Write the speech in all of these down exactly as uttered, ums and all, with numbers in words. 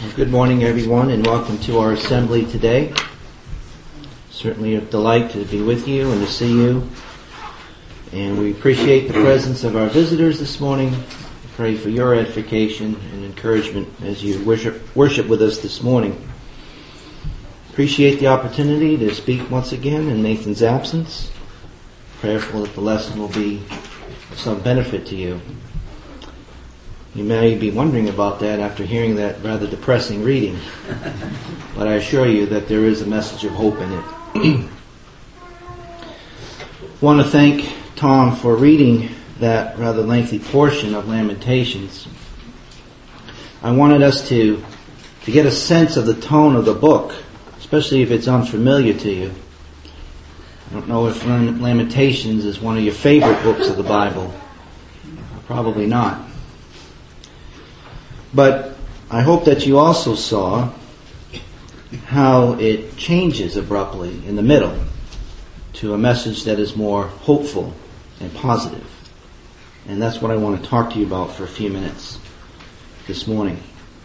Good morning, everyone, and welcome to our assembly today. Certainly a delight to be with you and to see you. And we appreciate the presence of our visitors this morning. We pray for your edification and encouragement as you worship, worship with us this morning. Appreciate the opportunity to speak once again in Nathan's absence. Prayerful that the lesson will be of some benefit to you. You may be wondering about that after hearing that rather depressing reading. But I assure you that there is a message of hope in it. Want to thank Tom for reading that rather lengthy portion of Lamentations. I wanted us to, to get a sense of the tone of the book, especially if it's unfamiliar to you. I don't know if Lamentations is one of your favorite books of the Bible. Probably not. But I hope that you also saw how it changes abruptly in the middle to a message that is more hopeful and positive. And that's what I want to talk to you about for a few minutes this morning.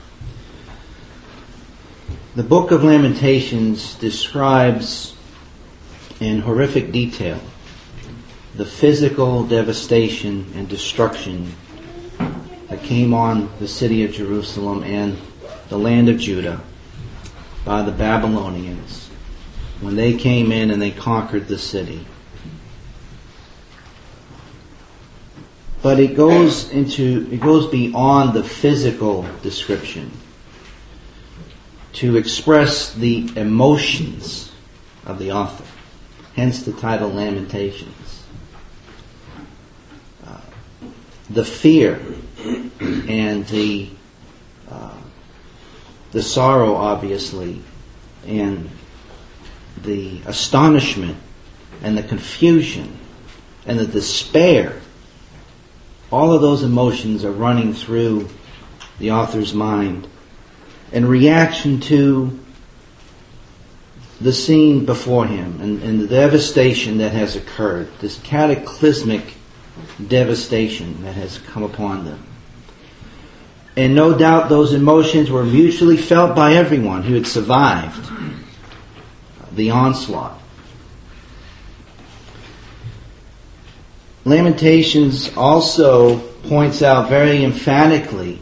The book of Lamentations describes in horrific detail the physical devastation and destruction that came on the city of Jerusalem and the land of Judah by the Babylonians when they came in and they conquered the city. But it goes into it goes beyond the physical description to express the emotions of the author. Hence the title Lamentations. Uh, the fear and the uh, the sorrow, obviously, and the astonishment and the confusion and the despair. All of those emotions are running through the author's mind in reaction to the scene before him and, and the devastation that has occurred, this cataclysmic devastation that has come upon them. And no doubt those emotions were mutually felt by everyone who had survived the onslaught. Lamentations also points out very emphatically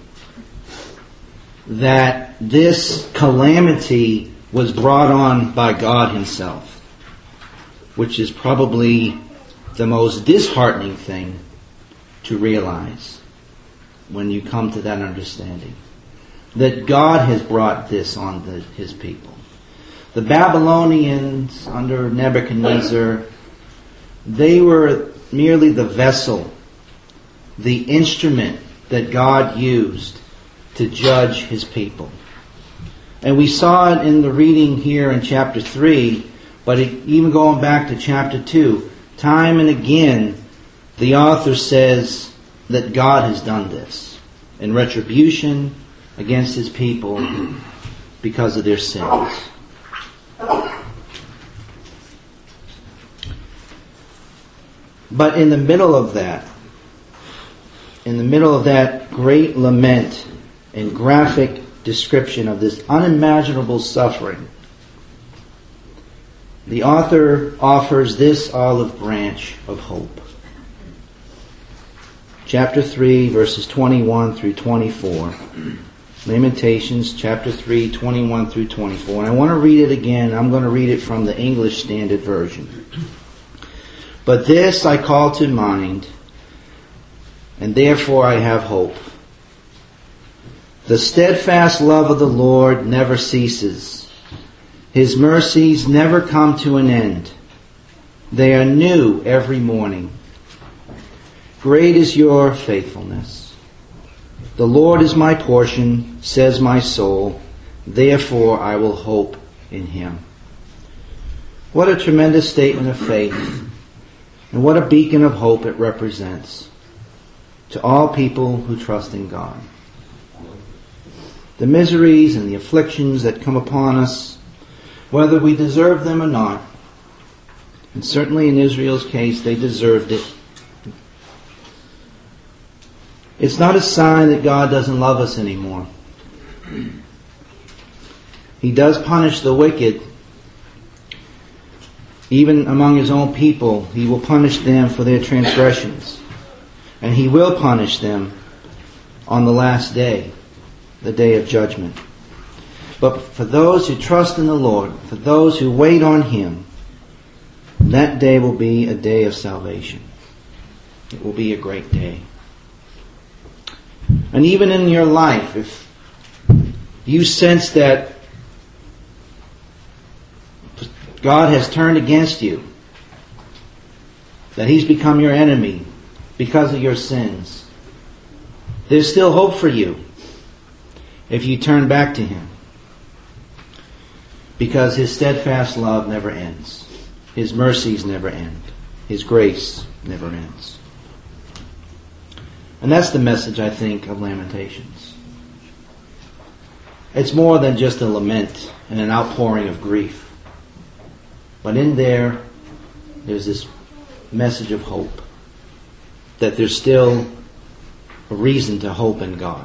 that this calamity was brought on by God Himself, which is probably the most disheartening thing to realize when you come to that understanding. That God has brought this on the, His people. The Babylonians under Nebuchadnezzar, they were merely the vessel, the instrument that God used to judge His people. And we saw it in the reading here in chapter three, but it, even going back to chapter two, time and again, the author says that God has done this in retribution against His people because of their sins. But in the middle of that, in the middle of that great lament and graphic description of this unimaginable suffering, the author offers this olive branch of hope. Chapter three, verses twenty-one through twenty-four. Lamentations, chapter three, twenty-one through twenty-four. And I want to read it again. I'm going to read it from the English Standard Version. But this I call to mind, and therefore I have hope. The steadfast love of the Lord never ceases. His mercies never come to an end. They are new every morning. Great is your faithfulness. The Lord is my portion, says my soul. Therefore I will hope in Him. What a tremendous statement of faith. And what a beacon of hope it represents to all people who trust in God. The miseries and the afflictions that come upon us, whether we deserve them or not, and certainly in Israel's case, they deserved it. It's not a sign that God doesn't love us anymore. He does punish the wicked. Even among His own people, He will punish them for their transgressions. And He will punish them on the last day, the day of judgment. But for those who trust in the Lord, for those who wait on Him, that day will be a day of salvation. It will be a great day. And even in your life, if you sense that God has turned against you, that He's become your enemy because of your sins, there's still hope for you if you turn back to Him. Because His steadfast love never ends. His mercies never end. His grace never ends. And that's the message, I think, of Lamentations. It's more than just a lament and an outpouring of grief. But in there, there's this message of hope. That there's still a reason to hope in God.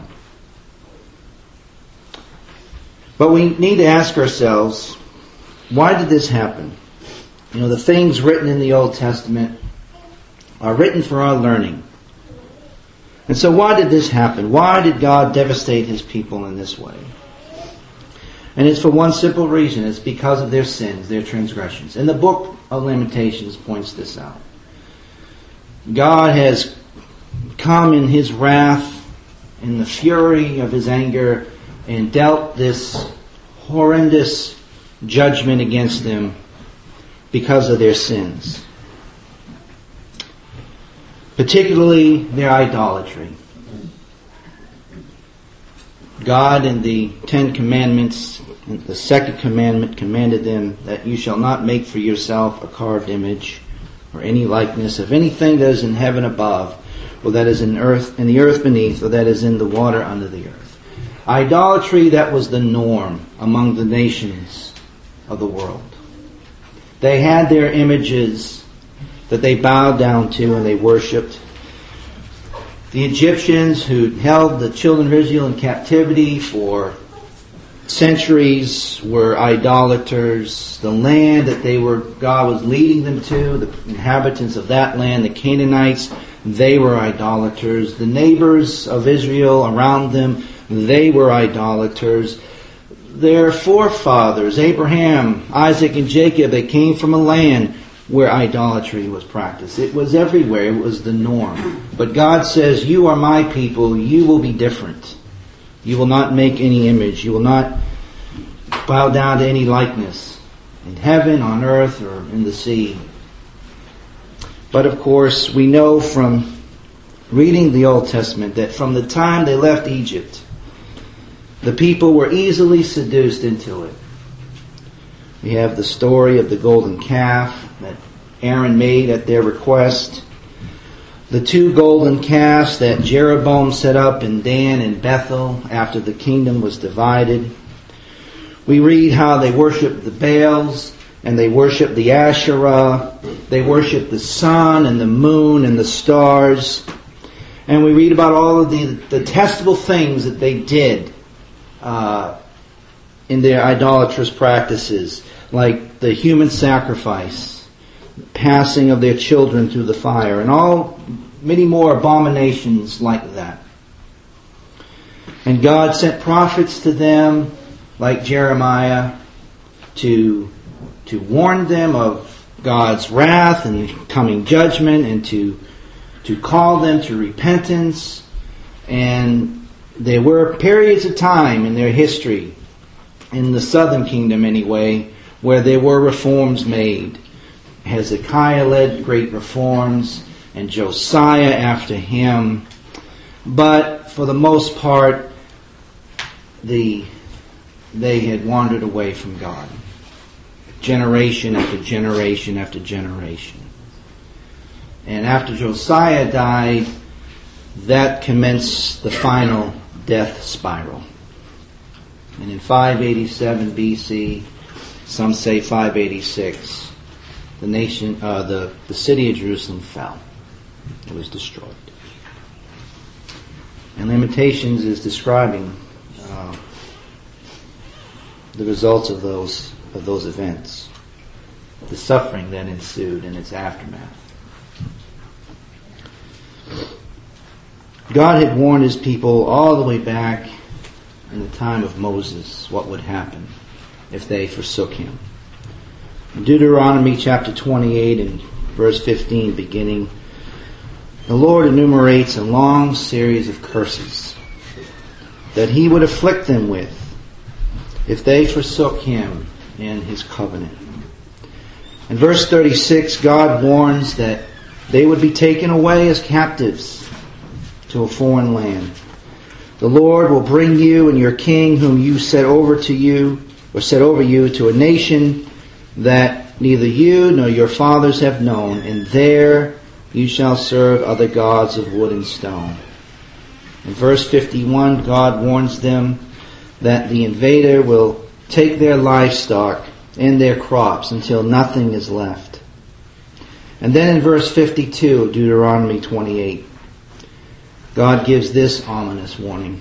But we need to ask ourselves, why did this happen? You know, the things written in the Old Testament are written for our learning. And so why did this happen? Why did God devastate His people in this way? And it's for one simple reason. It's because of their sins, their transgressions. And the book of Lamentations points this out. God has come in His wrath, in the fury of His anger, and dealt this horrendous judgment against them because of their sins. Particularly their idolatry. God in the Ten Commandments, the second commandment, commanded them that you shall not make for yourself a carved image or any likeness of anything that is in heaven above, or that is in earth, in the earth beneath, or that is in the water under the earth. Idolatry, that was the norm among the nations of the world. They had their images that they bowed down to and they worshipped. The Egyptians, who held the children of Israel in captivity for centuries, were idolaters. The land that they were, God was leading them to, the inhabitants of that land, the Canaanites, they were idolaters. The neighbors of Israel around them, they were idolaters. Their forefathers, Abraham, Isaac, and Jacob, they came from a land where idolatry was practiced. It was everywhere. It was the norm. But God says, you are my people. You will be different. You will not make any image. You will not bow down to any likeness in heaven, on earth, or in the sea. But of course, we know from reading the Old Testament that from the time they left Egypt, the people were easily seduced into it. We have the story of the golden calf that Aaron made at their request. The two golden calves that Jeroboam set up in Dan and Bethel after the kingdom was divided. We read how they worshiped the Baals and they worshiped the Asherah. They worshiped the sun and the moon and the stars. And we read about all of the detestable things that they did uh, in their idolatrous practices, like the human sacrifice, passing of their children through the fire, and all many more abominations like that. And God sent prophets to them, like Jeremiah, to to warn them of God's wrath and coming judgment, and to to call them to repentance. And there were periods of time in their history, in the southern kingdom anyway, where there were reforms made. Hezekiah led great reforms, and Josiah after him. But for the most part, the they had wandered away from God. Generation after generation after generation. And after Josiah died, that commenced the final death spiral. And in five eighty-seven B C, some say five eighty-six, the nation, uh, the, the city of Jerusalem fell. It was destroyed. And Lamentations is describing uh, the results of those of those events, the suffering that ensued in its aftermath. God had warned his people all the way back in the time of Moses what would happen if they forsook him. In Deuteronomy chapter twenty-eight and verse fifteen beginning, the Lord enumerates a long series of curses that he would afflict them with if they forsook him and his covenant. In verse thirty-six, God warns that they would be taken away as captives to a foreign land. The Lord will bring you and your king whom you set over to you, or set over you, to a nation that neither you nor your fathers have known, and there you shall serve other gods of wood and stone. In verse fifty-one, God warns them that the invader will take their livestock and their crops until nothing is left. And then in verse fifty-two of Deuteronomy twenty-eight, God gives this ominous warning.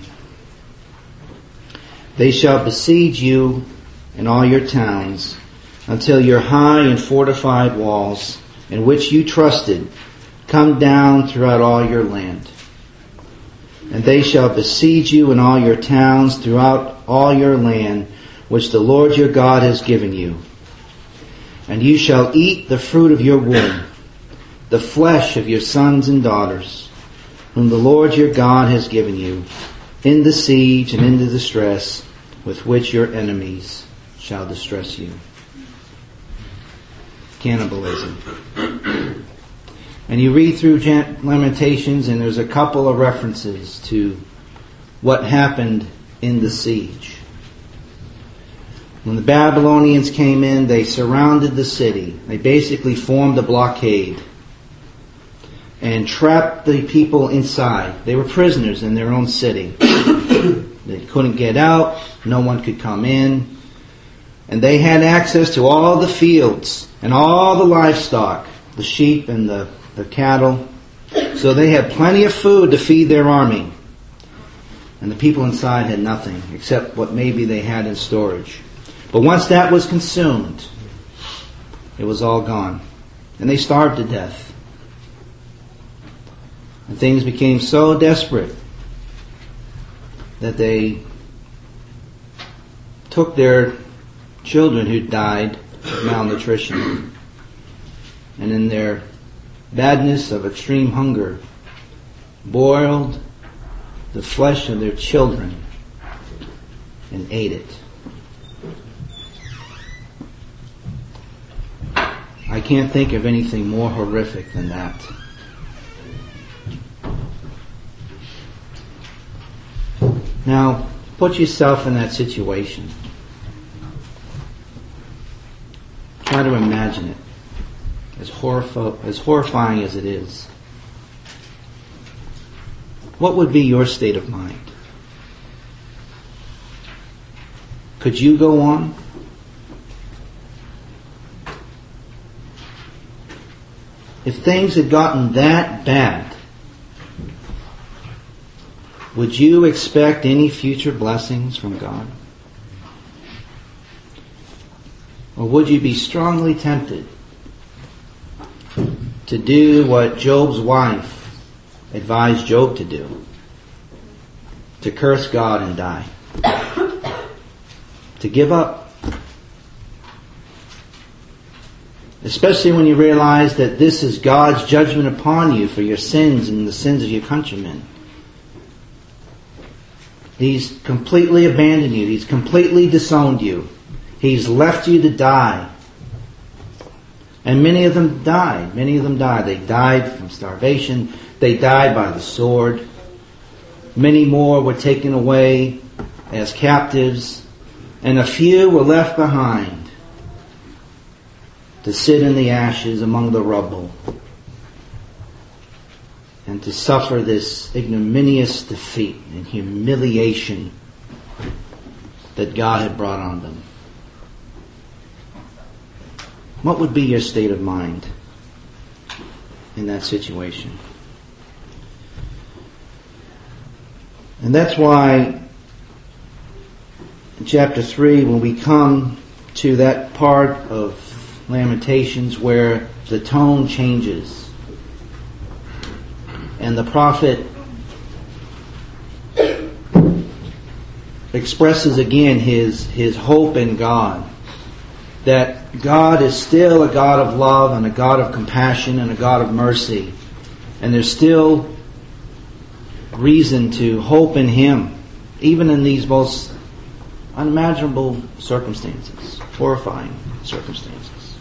They shall besiege you and all your towns until your high and fortified walls, in which you trusted, come down throughout all your land. And they shall besiege you in all your towns throughout all your land, which the Lord your God has given you. And you shall eat the fruit of your womb, the flesh of your sons and daughters, whom the Lord your God has given you, in the siege and in the distress with which your enemies shall distress you. Cannibalism. And you read through Lamentations, and there's a couple of references to what happened in the siege. When the Babylonians came in, they surrounded the city. They basically formed a blockade and trapped the people inside. They were prisoners in their own city. They couldn't get out. No one could come in. And they had access to all the fields and all the livestock, the sheep and the, the cattle. So they had plenty of food to feed their army. And the people inside had nothing except what maybe they had in storage. But once that was consumed, it was all gone. And they starved to death. And things became so desperate that they took their children who died of malnutrition, and in their badness of extreme hunger, boiled the flesh of their children and ate it. I can't think of anything more horrific than that. Now, put yourself in that situation. Try to imagine it, as, horrif- as horrifying as it is. What would be your state of mind? Could you go on? If things had gotten that bad, would you expect any future blessings from God? Or would you be strongly tempted to do what Job's wife advised Job to do? To curse God and die. To give up. Especially when you realize that this is God's judgment upon you for your sins and the sins of your countrymen. He's completely abandoned you. He's completely disowned you. He's left you to die. And many of them died. Many of them died. They died from starvation. They died by the sword. Many more were taken away as captives. And a few were left behind to sit in the ashes among the rubble and to suffer this ignominious defeat and humiliation that God had brought on them. What would be your state of mind in that situation? And that's why in chapter three, when we come to that part of Lamentations where the tone changes and the prophet expresses again his, his hope in God, that God is still a God of love and a God of compassion and a God of mercy, and there's still reason to hope in Him even in these most unimaginable circumstances, horrifying circumstances.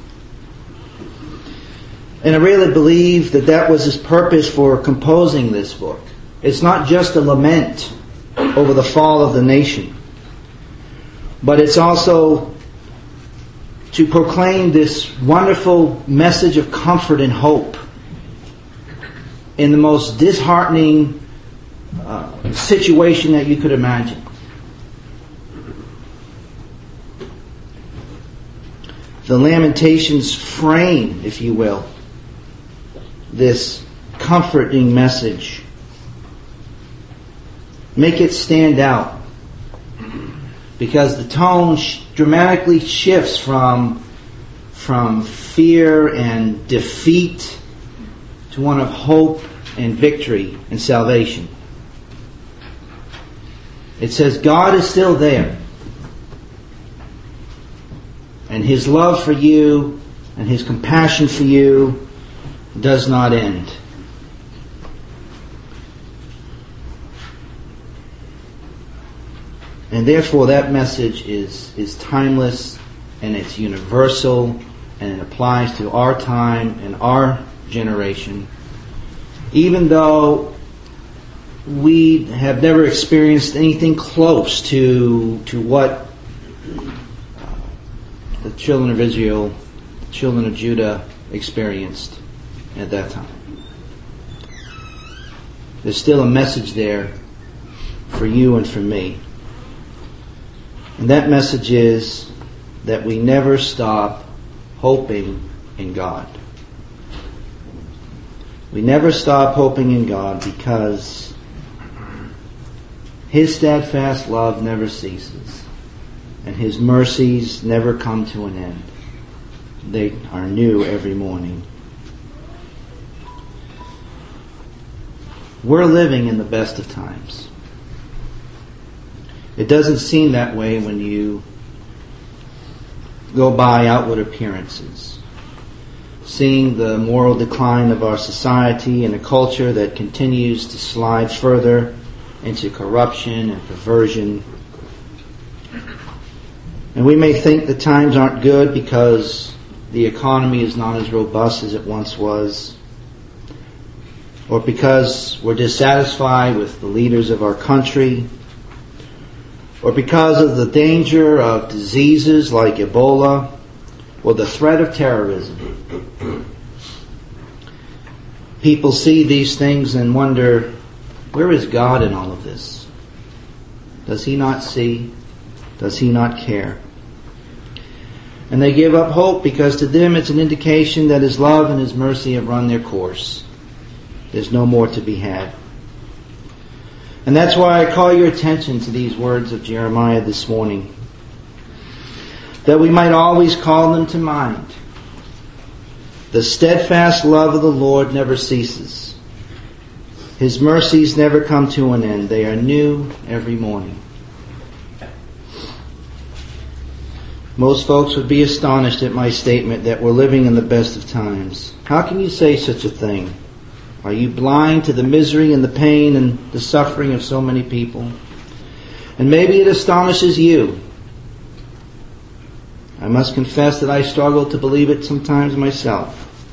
And I really believe that that was his purpose for composing this book. It's not just a lament over the fall of the nation, but it's also to proclaim this wonderful message of comfort and hope in the most disheartening uh, situation that you could imagine. The Lamentations frame, if you will, this comforting message. Make it stand out, because the tone sh- dramatically shifts from, from fear and defeat to one of hope and victory and salvation. It says God is still there, and His love for you and His compassion for you does not end. And therefore that message is, is timeless, and it's universal, and it applies to our time and our generation. Even though we have never experienced anything close to, to what the children of Israel, the children of Judah experienced at that time. There's still a message there for you and for me. And that message is that we never stop hoping in God. We never stop hoping in God because His steadfast love never ceases, and His mercies never come to an end. They are new every morning. We're living in the best of times. It doesn't seem that way when you go by outward appearances, seeing the moral decline of our society and a culture that continues to slide further into corruption and perversion. And we may think the times aren't good because the economy is not as robust as it once was, or because we're dissatisfied with the leaders of our country, or because of the danger of diseases like Ebola, or the threat of terrorism. People see these things and wonder, where is God in all of this? Does He not see? Does He not care? And they give up hope because to them it's an indication that His love and His mercy have run their course. There's no more to be had. And that's why I call your attention to these words of Jeremiah this morning, that we might always call them to mind. The steadfast love of the Lord never ceases. His mercies never come to an end. They are new every morning. Most folks would be astonished at my statement that we're living in the best of times. How can you say such a thing? Are you blind to the misery and the pain and the suffering of so many people? And maybe it astonishes you. I must confess that I struggle to believe it sometimes myself.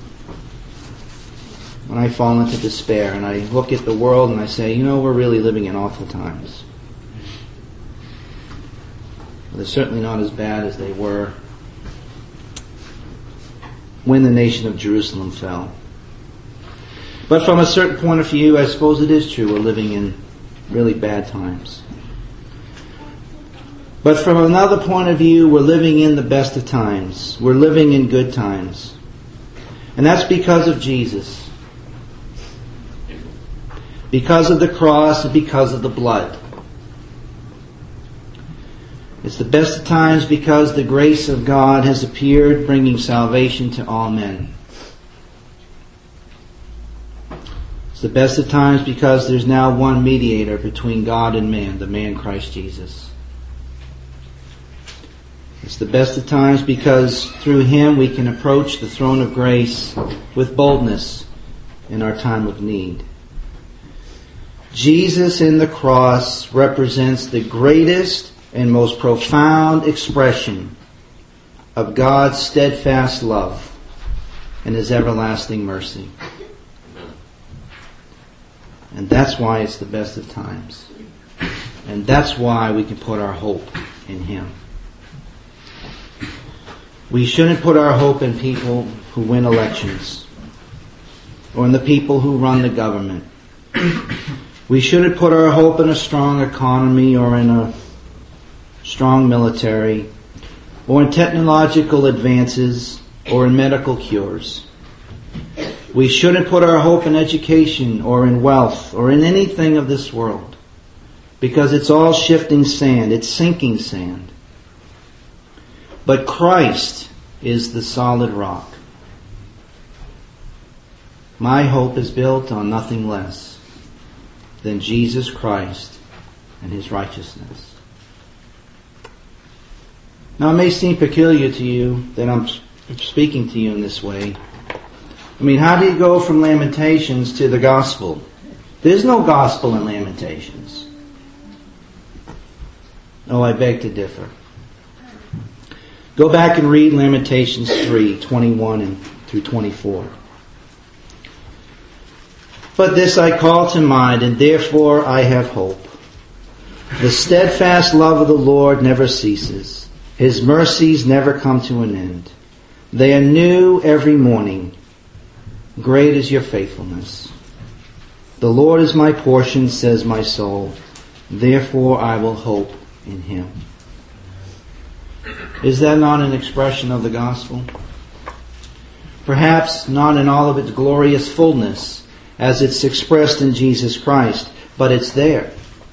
When I fall into despair and I look at the world and I say, you know, we're really living in awful times. But they're certainly not as bad as they were when the nation of Jerusalem fell. But from a certain point of view, I suppose it is true we're living in really bad times. But from another point of view, we're living in the best of times. We're living in good times. And that's because of Jesus. Because of the cross and because of the blood. It's the best of times because the grace of God has appeared, bringing salvation to all men. It's the best of times because there's now one mediator between God and man, the man Christ Jesus. It's the best of times because through Him we can approach the throne of grace with boldness in our time of need. Jesus in the cross represents the greatest and most profound expression of God's steadfast love and His everlasting mercy. And that's why it's the best of times. And that's why we can put our hope in Him. We shouldn't put our hope in people who win elections or in the people who run the government. We shouldn't put our hope in a strong economy or in a strong military or in technological advances or in medical cures. We shouldn't put our hope in education or in wealth or in anything of this world, because it's all shifting sand, it's sinking sand. But Christ is the solid rock. My hope is built on nothing less than Jesus Christ and His righteousness. Now it may seem peculiar to you that I'm speaking to you in this way. I mean, how do you go from Lamentations to the gospel? There's no gospel in Lamentations. Oh, I beg to differ. Go back and read Lamentations three, twenty-one and through twenty-four. But this I call to mind, and therefore I have hope. The steadfast love of the Lord never ceases. His mercies never come to an end. They are new every morning. Great is your faithfulness. The Lord is my portion, says my soul. Therefore I will hope in Him. Is that not an expression of the gospel? Perhaps not in all of its glorious fullness as it's expressed in Jesus Christ, but it's there.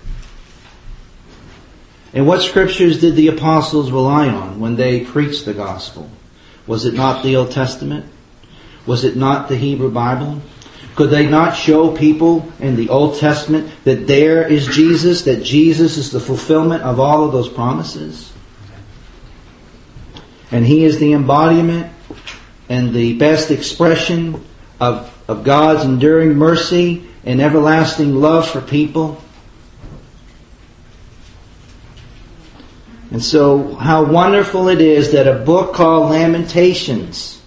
And what scriptures did the apostles rely on when they preached the gospel? Was it not the Old Testament? Was it not the Hebrew Bible? Could they not show people in the Old Testament that there is Jesus, that Jesus is the fulfillment of all of those promises? And He is the embodiment and the best expression of, of God's enduring mercy and everlasting love for people. And so, how wonderful it is that a book called Lamentations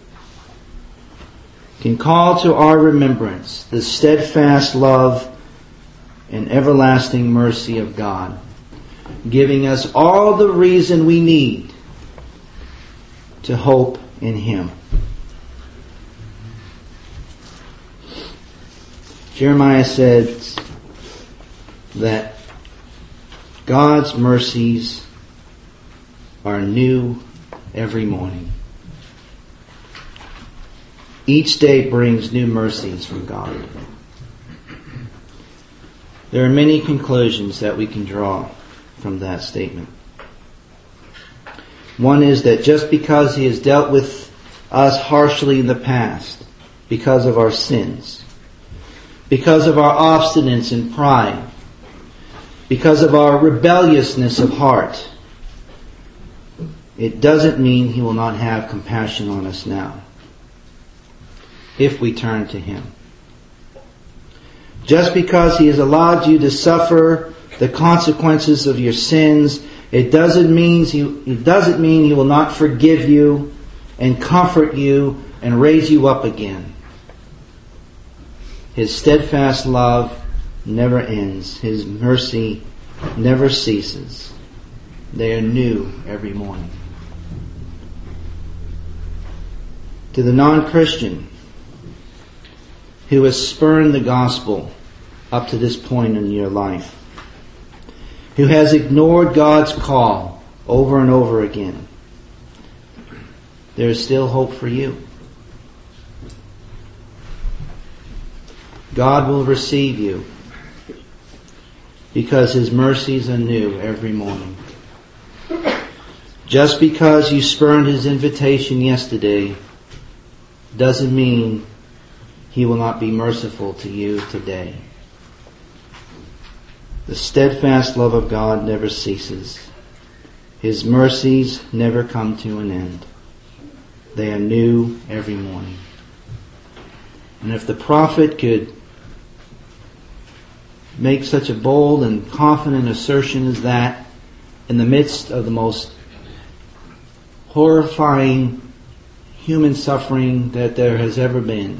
can call to our remembrance the steadfast love and everlasting mercy of God, giving us all the reason we need to hope in Him. Jeremiah said that God's mercies are new every morning. Each day brings new mercies from God. There are many conclusions that we can draw from that statement. One is that just because He has dealt with us harshly in the past, because of our sins, because of our obstinance and pride, because of our rebelliousness of heart, it doesn't mean He will not have compassion on us now, if we turn to Him. Just because He has allowed you to suffer the consequences of your sins, it doesn't mean He, it doesn't mean He will not forgive you and comfort you and raise you up again. His steadfast love never ends. His mercy never ceases. They are new every morning. To the non-Christian who has spurned the gospel up to this point in your life, who has ignored God's call over and over again, there is still hope for you. God will receive you because His mercies are new every morning. Just because you spurned His invitation yesterday doesn't mean He will not be merciful to you today. The steadfast love of God never ceases. His mercies never come to an end. They are new every morning. And if the prophet could make such a bold and confident assertion as that in the midst of the most horrifying human suffering that there has ever been,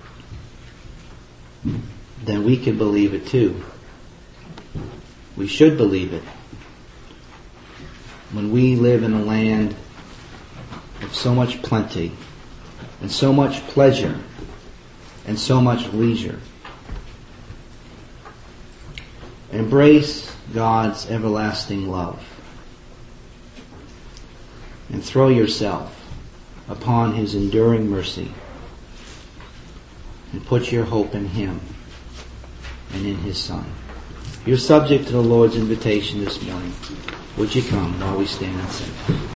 then we can believe it too. We should believe it. When we live in a land of so much plenty and so much pleasure and so much leisure. Embrace God's everlasting love and throw yourself upon His enduring mercy and put your hope in Him and in His Son. You're subject to the Lord's invitation this morning. Would you come while we stand and sing?